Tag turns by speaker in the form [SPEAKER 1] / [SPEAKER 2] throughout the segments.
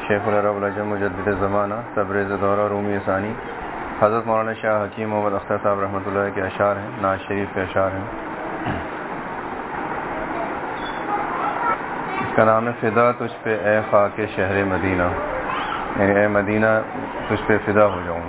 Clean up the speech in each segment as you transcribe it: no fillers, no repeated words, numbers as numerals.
[SPEAKER 1] شیخ العرب العجم مجدد زمانہ تبریز دورہ رومی ثانی حضرت مولانا شاہ حکیم محمد اختر صاحب رحمۃ اللہ کے اشعار ہیں، ناز شریف کے اشعار ہیں۔ اس کا نام ہے فدا تجھ پہ اے خاک شہر مدینہ، یعنی اے مدینہ تجھ پہ فدا ہو جاؤں۔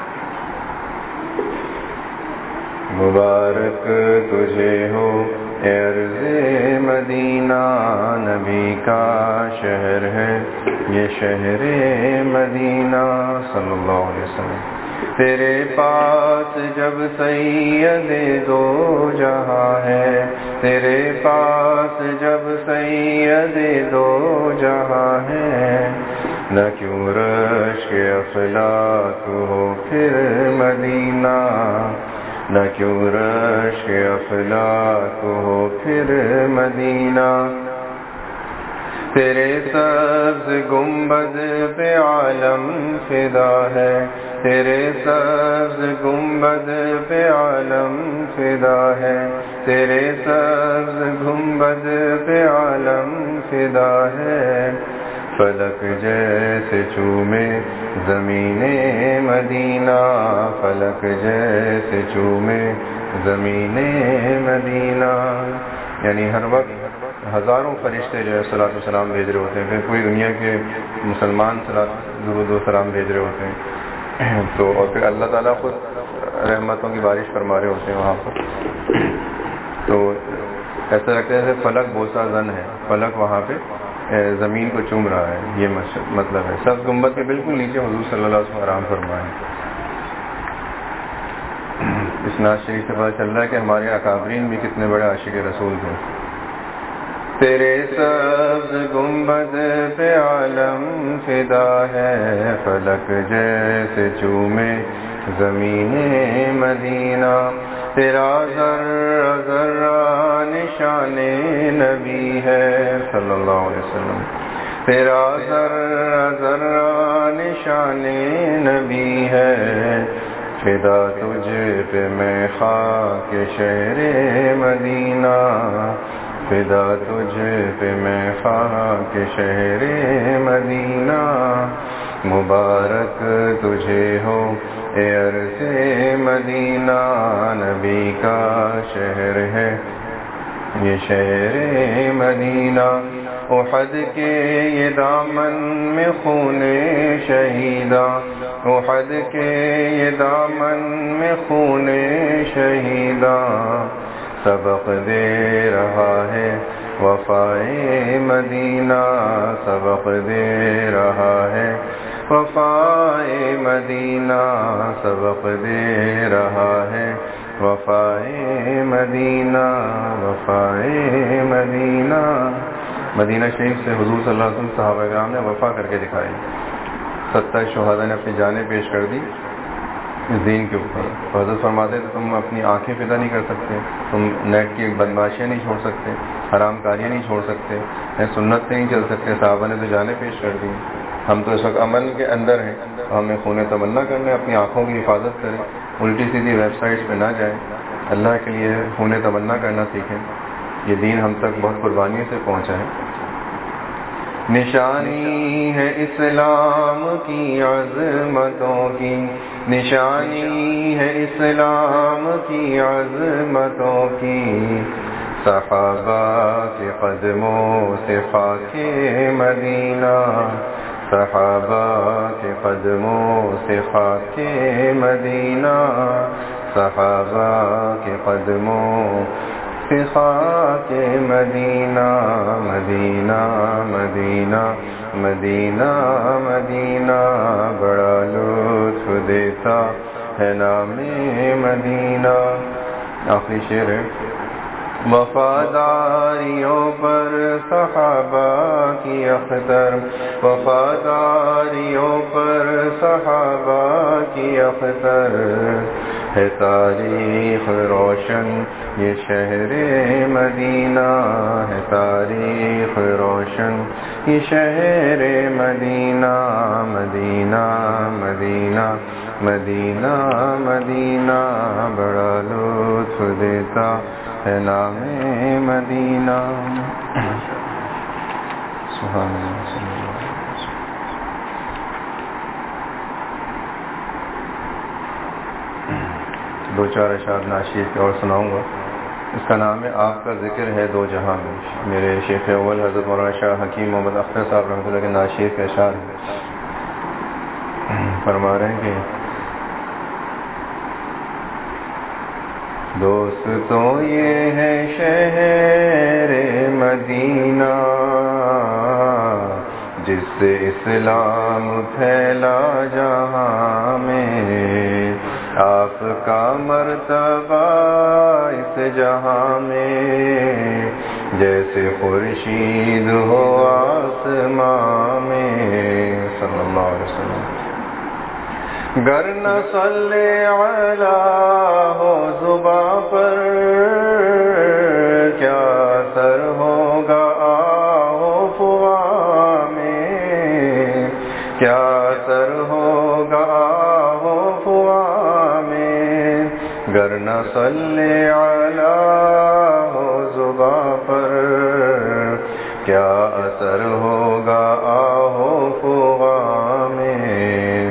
[SPEAKER 1] مبارک تجھے ہو اے ارض مدینہ، نبی کا شہر ہے یہ شہر مدینہ صلی اللہ علیہ وسلم۔ تیرے پاس جب سید دو جہاں ہے، تیرے پاس جب سید دو جہاں ہے، نہ کیوں رشک افلاک ہو پھر مدینہ، نہ کیوں رشک افلاک ہو پھر مدینہ۔ تیرے سبز گنبد پہ عالم فدا ہے، تیرے سبز گنبد پہ عالم فدا ہے، تیرے سبز گنبد پہ عالم فدا ہے۔ فلک جیسے چومے زمین مدینہ، فلک جیسے چومے زمین مدینہ، یعنی ہر وقت ہزاروں فرشتے جو ہے صلاۃ و سلام بھیج رہے ہوتے ہیں، پھر پوری دنیا کے مسلمان درود و سلام بھیج رہے ہوتے ہیں، تو اور پھر اللہ تعالیٰ خود رحمتوں کی بارش فرما رہے ہوتے ہیں وہاں پر، تو ایسا لگتا ہے جیسے فلک بوسہ زن ہے، فلک وہاں پہ زمین کو چوم رہا ہے، یہ مطلب ہے۔ سب گنبد کے بالکل نیچے حضور صلی اللہ علیہ وسلم آرام فرمائے۔ اس ناز شریف سے پتہ چل رہا ہے کہ ہمارے اکابرین بھی کتنے بڑے عاشق رسول تھے۔ تیرے سبز گنبد پہ عالم فدا ہے، فلک جیسے چومے زمین مدینہ، تیرا ذرہ ذرہ نشان نبی ہے صلی اللہ علیہ وسلم، تیرا ذرہ ذرہ نشان نبی ہے۔ فدا تجھ پہ میں خاک شہر مدینہ، فدا تجھ پہ میں خاک شہر مدینہ، مبارک تجھے ہو اے عرض مدینہ، نبی کا شہر ہے یہ شہر مدینہ۔ احد کے یہ دامن میں خون شہیداں، احد کے یہ دامن میں خون شہیداں، سبق دے رہا ہے وفائے مدینہ، سبق دے رہا ہے وفائے مدینہ، سبق دے رہا ہے وفائے مدینہ، وفائے مدینہ۔ مدینہ شریف سے حضور صلی اللہ علیہ وسلم صحابہ کرام نے وفا کر کے دکھائی، 70 شہداء نے اپنی جانیں پیش کر دی اس دین کے اوپر۔ حضرت فرماتے تھے تم اپنی آنکھیں فدا نہیں کر سکتے، تم نیٹ کی بدماشیاں نہیں چھوڑ سکتے، حرام کاریاں نہیں چھوڑ سکتے، سنت سے نہیں چل سکتے، صحابہ نے تو جانیں پیش کر دی۔ ہم تو اس وقت امن کے اندر ہیں، ہمیں خون تمنا کرنا ہے، اپنی آنکھوں کی حفاظت کریں، الٹی سیدھی ویب سائٹس پہ نہ جائیں، اللہ کے لیے خون تمنا کرنا سیکھیں۔ یہ دین ہم تک بہت قربانی سے پہنچا ہے۔ نشانی ہے اسلام کی عظمتوں کی، نشانی ہے اسلام کی عظمتوں کی، صحابہ کے قدموں سے خاک مدینہ، صحابہ کے قدموں سے خاک مدینہ، صحابہ کے قدموں سے خاک مدینہ، مدینہ مدینہ مدینہ مدینہ، بڑا لطف دیتا ہے نام مدینہ۔ آخری شعر ہے، وفاداریوں پر صحابہ کی اختر، وفاداریوں پر صحابہ کی اختر، ہے تاریخ روشن یہ شہر مدینہ، ہے تاریخ روشن یہ شہر مدینہ، مدینہ مدینہ مدینہ مدینہ، بڑا لطف دیتا ہے نام مدینہ۔ سبحان اللہ۔ دو چار اشعار ناشید کے اور سناؤں گا. اس کا نام ہے آپ کا ذکر ہے دو جہاں میں. میرے شیخ اول حضرت مولانا شاہ حکیم محمد اختر صاحب رحمۃ اللہ کے ناشید کے اشعار فرما رہے ہیں کہ دوستوں یہ ہے شہر مدینہ جس سے اسلام پھیلا جہاں میں، آپ کا مرتبہ اس جہاں میں جیسے خورشید ہو آسمان میں. صلی اللہ علیہ وسلم. گر نہ صلی علی ہو زباں پر کیا اثر ہوگا آہو فغاں میں، کیا اثر ہوگا آہو فغاں میں. گر نہ صلی علی ہو زباں پر کیا اثر ہوگا آہو فغاں میں.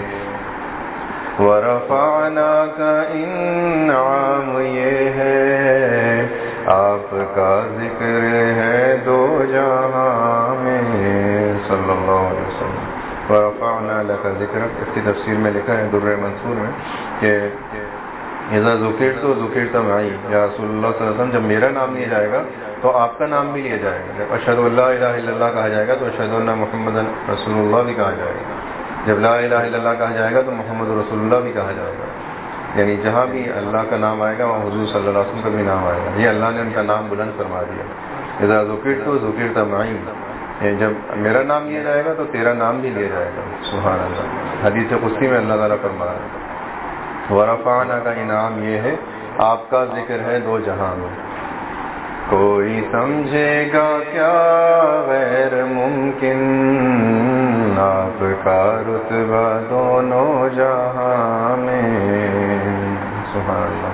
[SPEAKER 1] ورفعنا کا انعام یہ ہے آپ کا ذکر ہے دو جہاں میں. صلی اللہ علیہ وسلم. ورفعنا لک ذکرک، اس کی تفسیر میں لکھا ہے در منصور میں کہ اذا ذکرت ذکرت معی، یا رسول اللہ صلی اللہ علیہ وسلم جب میرا نام لیا جائے گا تو آپ کا نام بھی لیا جائے گا. جب اشہد ان لا الہ الا اللہ کہا جائے گا تو اشہد ان محمد رسول اللہ بھی کہا جائے گا. جب لا الہ الا اللہ کہا جائے گا تو محمد رسول اللہ بھی کہا جائے گا. یعنی جہاں بھی اللہ کا نام آئے گا وہاں حضور صلی اللہ علیہ وسلم کا بھی نام آئے گا. یہ اللہ نے ان کا نام بلند فرما دیا. اذا ذکرت ذکرت معی، جب میرا نام لیا جائے گا تو تیرا نام بھی لیا جائے گا. سبحان اللہ. حدیث قدسی میں اللہ تعالیٰ فرما رہا ہے ورفعنا کا انعام یہ ہے آپ کا ذکر ہے دو جہاں میں. کوئی سمجھے گا کیا غیر ممکن آپ کا رتبہ دونوں جہاں میں. سبحان اللہ.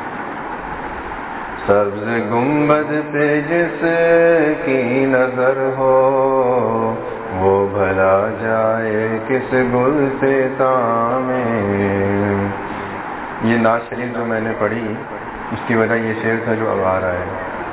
[SPEAKER 1] سبز گنبد پہ جس کی نظر ہو وہ بھلا جائے کس گل سے میں. یہ نعت شریف جو میں نے پڑھی اس کی وجہ یہ شعر تھا جو اب آ رہا ہے،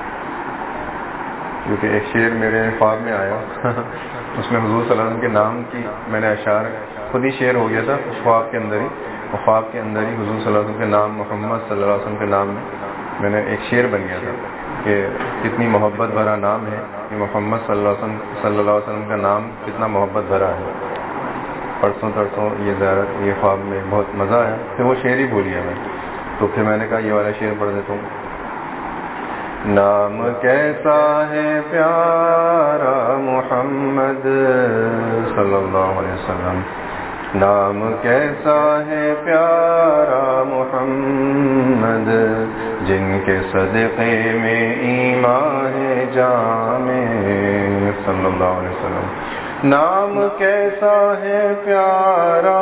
[SPEAKER 1] کیونکہ ایک شعر میرے خواب میں آیا اس میں حضور صلی اللہ علیہ وسلم کے نام کی میں نے اشعار خود ہی شعر ہو گیا تھا خواب کے اندر ہی. اور خواب کے اندر ہی حضور صلی اللہ علیہ وسلم کے نام محمد صلی اللہ علیہ وسلم کے نام میں نے ایک شعر بن گیا تھا کہ کتنی محبت بھرا نام ہے کہ محمد صلی اللہ علیہ وسلم کا نام کتنا محبت بھرا ہے. پرسوں ترسوں یہ زیارت یہ خواب میں بہت مزہ آیا، پھر وہ شعر ہی بھول گیا میں، تو پھر میں نے کہا یہ والا شعر پڑھ دیتا ہوں. نام کیسا ہے پیارا محمد صلی اللہ علیہ وسلم، نام کیسا ہے پیارا محمد جن کے صدقے میں ایمان ہے جامع. صلی اللہ علیہ وسلم. نام کیسا ہے پیارا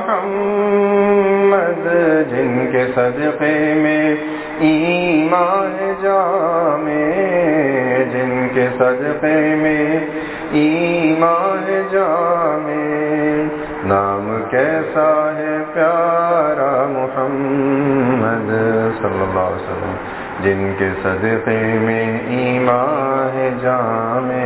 [SPEAKER 1] محمد جن کے صدقے میں ایمان جامع، جن کے صدقے میں ایمان جامع. نام کیسا ہے پیارا محمد صلی اللہ علیہ وسلم جن کے صدقے میں ایمان جامع.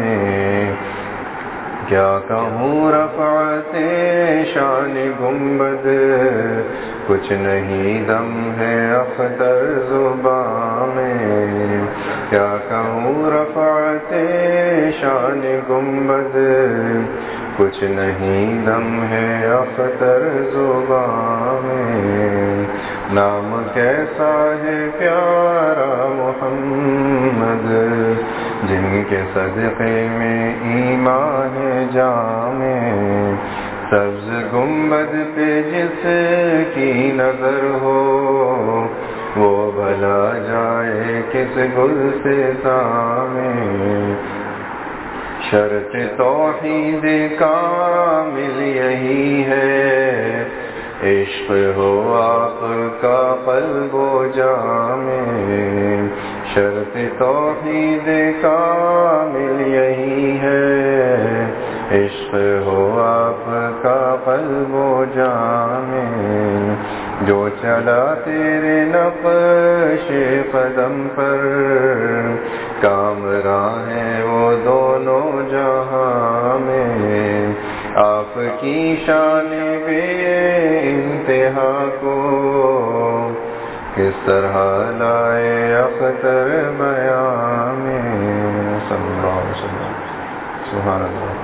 [SPEAKER 1] کیا کہوں رفعت شان گنبد کچھ نہیں دم ہے اختر زباں میں. کیا کہوں رفعت شان گنبد کچھ نہیں دم ہے اختر زباں میں. نام کیسا ہے پیارا محمد جن کے صدقے میں ایمان جامع. سبز گنبد پہ جس کی نظر ہو وہ بھلا جائے کس گل سے سامنے. شرط توحید کامل یہی ہے عشق ہو آپ کا قلب و جامع. شرط توحید کامل یہی ہے عشق ہو آپ کا قلب و جامع. جو چلا تیرے نقش قدم پر، کامراں ہے وہ دونوں جہاں میں، آپ کی شان بے انتہا کو کس طرح لائے اختر بیان میں۔ صلی اللہ علیہ وسلم۔ سبحان اللہ۔